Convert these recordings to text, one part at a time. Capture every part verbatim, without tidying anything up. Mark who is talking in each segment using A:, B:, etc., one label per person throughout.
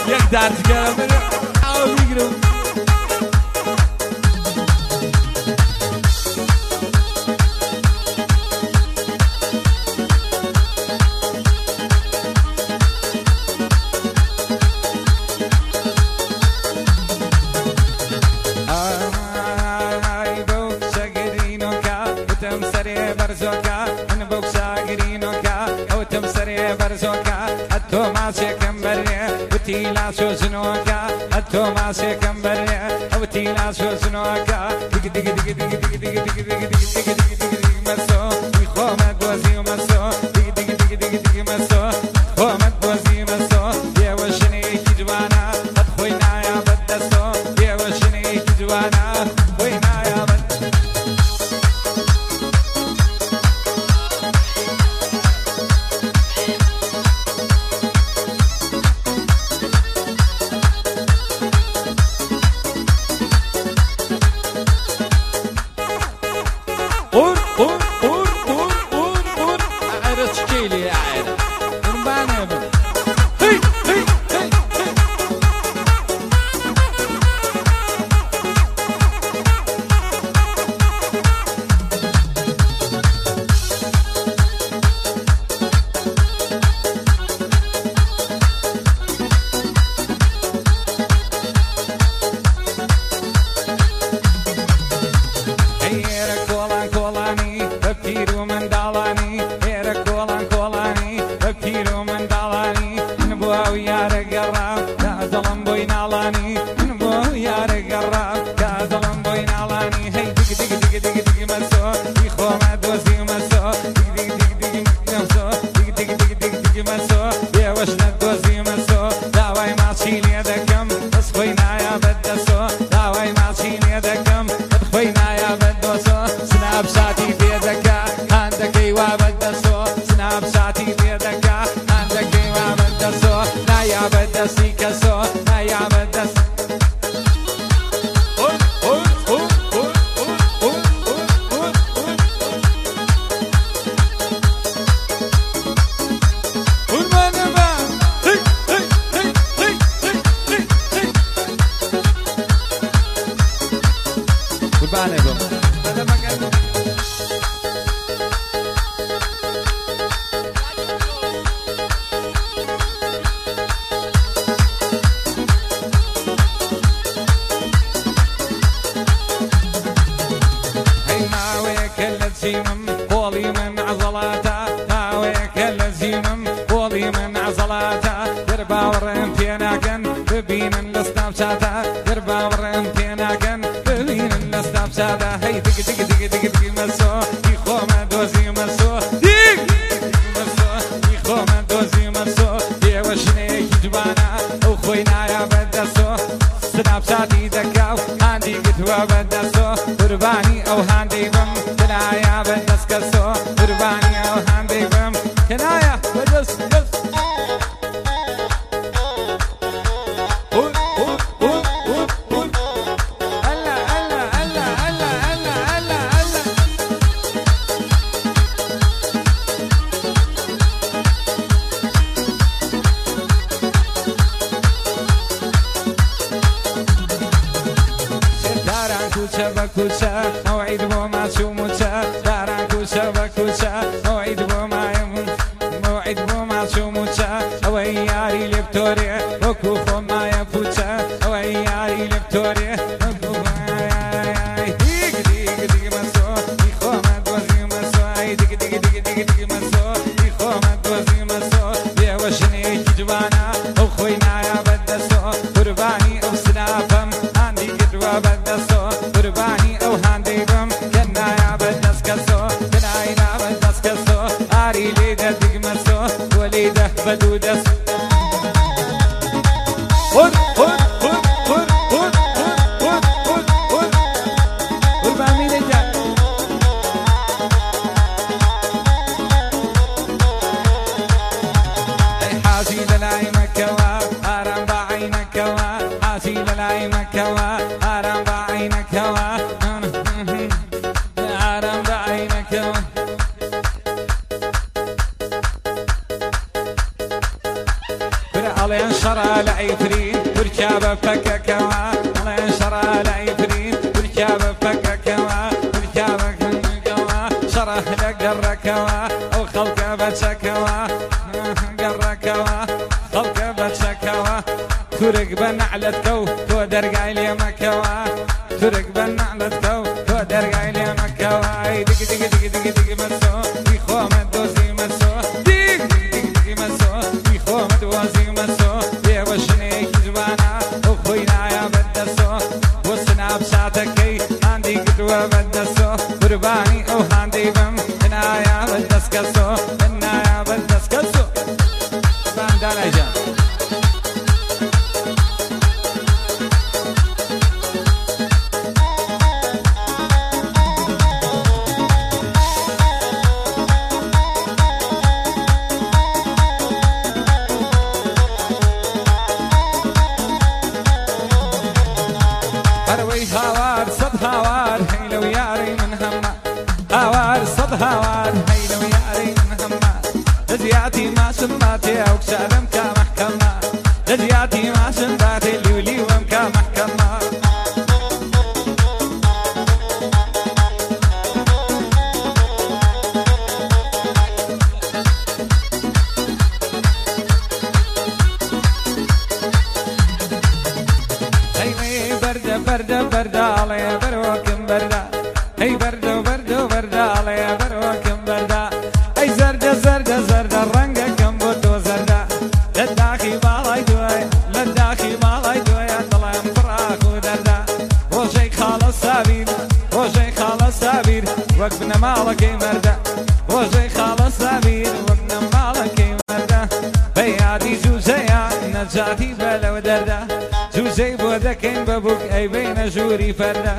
A: یک درد کردم بریم او میگیرم تيلا شو شنوكا التوما شكم بريا او تيلا شو شنوكا دق دق دق دق دق دق دق دق دق دق دق دق مسو يخومت بوزي مسو دق دق دق دق دق مسو خومت بوزي مسو يا وشني كجوانا خوينا يا بدسو يا وشني كجوانا خوينا يا بد ئەڵێن شەڕە لە ئەیفرین تورکیا بە پەکەکەوە ئەڵێن شەڕە لە ئەیفرین تورکیا بە پەکەکەوە تورکیا بە پەکەکەوە شەڕە لە گەڕەکەوە ئەو خەڵکە بەچەکەوە گەڕەکەوە خەڵکە بەچەکەوە تورک بە نەعلەتکە و تۆ دەرگای لێمەکەوە تورک بە نەعلەتکە و تۆ دەرگای لێمەکەوە دیگ دیگ دیگ دیگ دیگ مەسۆ بیخۆمە دۆزی مەسۆ دیگ دیگ دیگ مەسۆ بیخۆمە دۆزی مەسۆ لێوە شنێکی جوانە ئەو خۆی نایە بەدەسۆ بۆ سناپچاتەکەی هاندی کردووە بەدەسۆ قوربانی ئەو هاندەی بم نایە بەدەستکەسۆ نایە بەدەستکەسۆ دانای جان هەروەی هاوار سەد هاوار هەی لەو یارەی من هەمە هاوار سەد هاوار هەی لەو یارەی من هەمە لەجیاتی ماشم باتێ ئەو کچالم کا مەحکەمە لەجیاتی ماشم باتێ لیولیوەم کا مەحکەمە بەردە بەرداڵێ بەرۆکم بەردا ئەی بەردە و بەردە و بەرداڵێ بەرۆکم بەردا ئەی زەردە زەردە زەردە ڕەنگەکەم بۆ تۆ زەردە لە داخی باڵای دوای لە داخی باڵای دوایە دڵێم فڕاق و دەردا ڕۆژەی خاڵە سابیر ڕۆژەی خاڵە سابیر وەک بنەماڵەکەی مەردە ڕۆژەی خاڵە سابیر وەک بنەماڵەکەی مەردە بە یادی جوزەیە نەجاتی بە لەو دەردا جوزەی بۆ دەکەین بە بووک ئەی بینە ژووری فەردە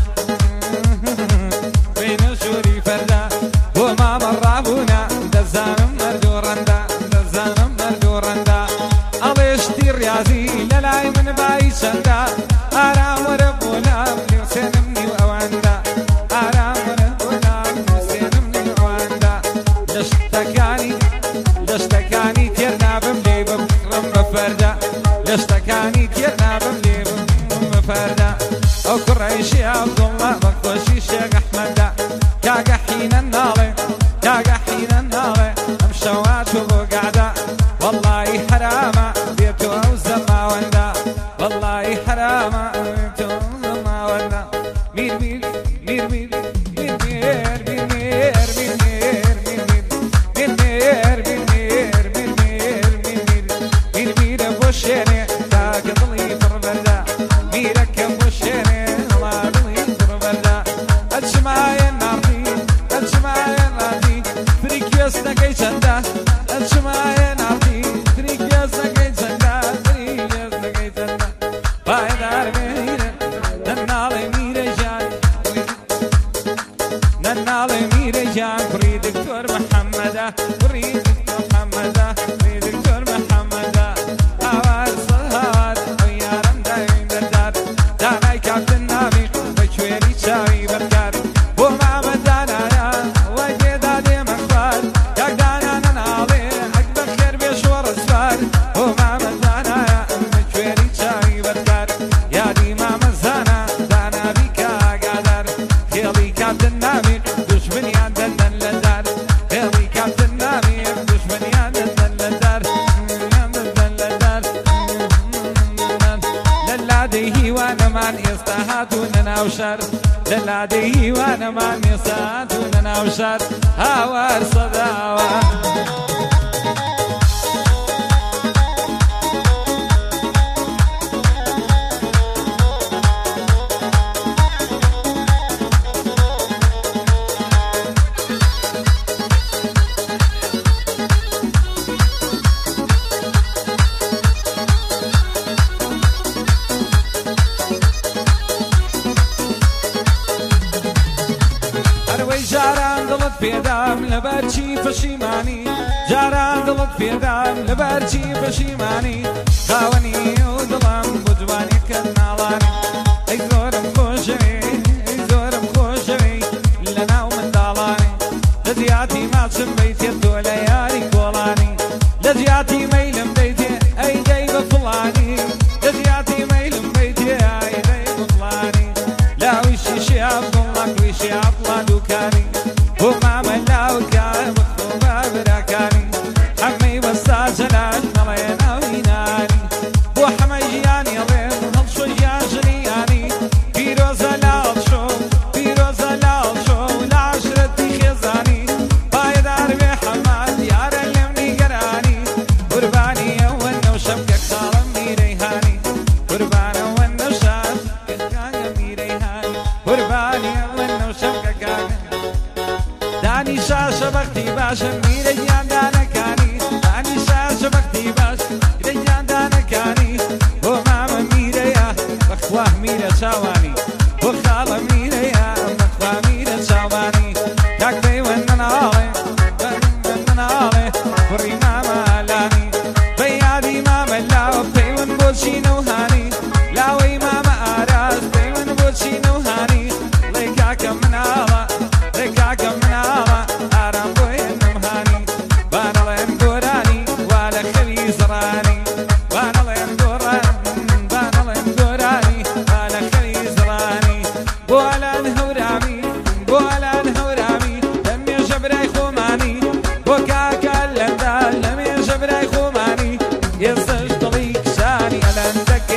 A: بینە ژووری فەردە بۆ مامە ڕابوونە دەزانم مەرد و ڕەندە دەزانم مەرد و ڕەندە ئەڵێشتی ڕیازی لە لای من بای چەندە ئارام وەرە بۆ لام نوێسێنم نیو ئەواندا ئارام وەرە بۆ لام نوێسێنم نیو ئەواندا لە شتەکانی لە شتەکانی تێر نابم لێ ببڕم بە فەردە لە شتەکانی تێر نابم لێ ببڕم بە فەردە ئەو کوڕەیشی عەبدوڵڵا بەخۆشی شێخ ئەحمەدە کاگە حینە ناڵێ کاگە حینە ناڵێ ئەم شەوات بۆ گادا وەڵڵی حرامە بێتۆ ئەو زەماوەندە وەڵڵی حرامە بێتۆ ئەو زەماوەندە میر میر میر میر میر میر میر میر میر میر میر میر میر میر میر میر میر میرە بۆ شوێنێ تاکە دڵی پڕ بەردە میرەکەم بۆ شوێنێ وڵا دڵی پڕ بەردە ئەچمایە ناڕی ئەچمایە ناڕی فری کوێستەکەی چەندە ئەچمایە ناڕی فری کوێستەکەی چەندە فری کوێستەکەی چەندە پایدار میرە نەناڵێ میرە ژیان نەناڵێ میرە ژیان کوڕی دکتۆر محەممەدە کوڕی دکتۆر محەممەدە کوڕی دکتۆر محەممەدە هاوار سەد هاوار ئەو یارم داوین دەردار دانای کاپتن نامی بە کوێری چاوی بەرکار بۆ مامە دانایە وای تێدا دێمە خوار کاک دانا نەناڵێ ئەک بەخێر بێ شۆڕە سوار بۆ مامە دانایە بە کوێری چاوی بەرکار یادی مامە زانە دانابی کاگادار خێڵی کاپتن نامی دوژمنیان دەندەن لە دار خێڵی کاپتن نامی دوژمنیان دەندەن لە دار دەندەن لە دار لە لادەی هیوانەمان ئێستا هاتوونە ناو شار لە لادەی هیوانەمان ئێستا هاتوونە ناو شار هاوار سەد هاوار جاران دڵت پێدام لەبەرچی پەشیمانی جاران دڵت پێدام لەبەرچی پەشیمانی خاوەنی و دڵم بۆ جوانیکەت ناڵانی ئەی زۆرم خۆشەوی ئەی زۆرم خۆشەوی لە ناو منداڵانی لە جیاتی ماچم بەیتێ تۆ لە یاری کۆڵانی لە جیاتی مەیلم دەیتێ ئەی دەی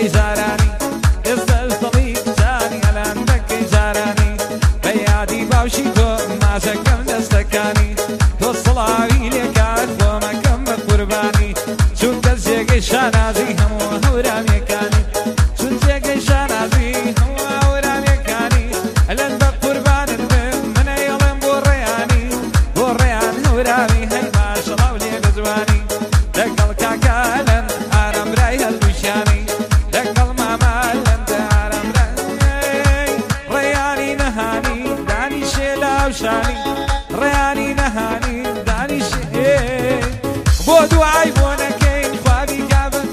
A: دكي زاراني استلطمي زاني الان دكي زاراني بيادي باوشي تو ما سكم دستكاني تو صلاوي لكات وما كم قرباني شو تزيق شانازي هم هورام يكاني شو تزيق شانازي هم هورام يكاني الان بقربان من يلم بورياني بوريان هورامي هاي ما شاء الله ولي بزواني دقل كاكالن ارم راي هالوشاني دقل مامالن ارم راي رياني نهاني داني شيلا وشاني رياني نهاني داني شيلا بودو عيبونا كين خوابي كابن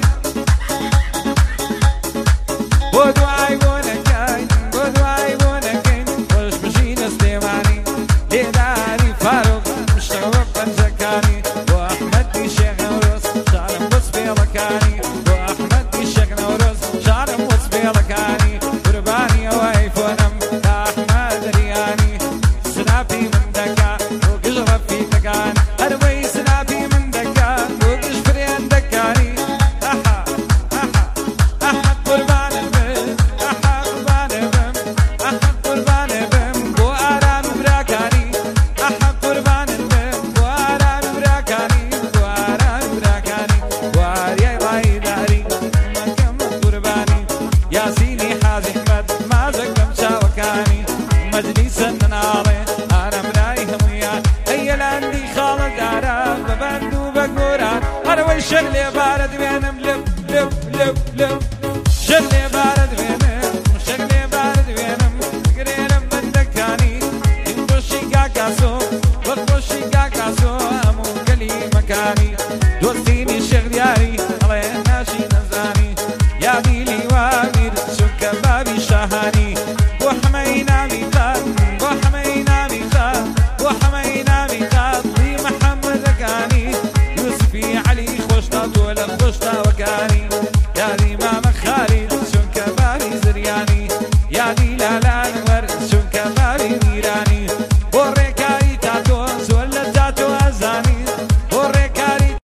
A: بودو عيبونا كين بودو عيبونا كين وش مشين استيماني ديداري فاروق مشتغل بنزكاني واحمد دي شيخ نوروس شعرم وصبيلكاني واحمد دي شيخ نوروس شعرم وصبيلكاني قرباني وايفونم احمد رياني سنابي من دكا وقجرب في دكان هروي سنابي من دكا وقج فريان دكاني احا احا احا قربان البن احا قربان البن احا قربان البن بو ارام براكاني احا قربان البن بو ارام براكاني بو ارام براكاني واريا راي داري ما كم قرباني ياسيني حازي احمد ما زكم شاوكاني مجلس الناري انا مراي هميان هي لاندي خالد دارا ببندو بقوران انا والشغل بارد بينم لب لب لب لب شغل بارد بينم شغل بارد بينم قريرم من دكاني انتوشي كاكاسو وخوشي كاكاسو امو قلي مكاني دوستيني الشغل ياري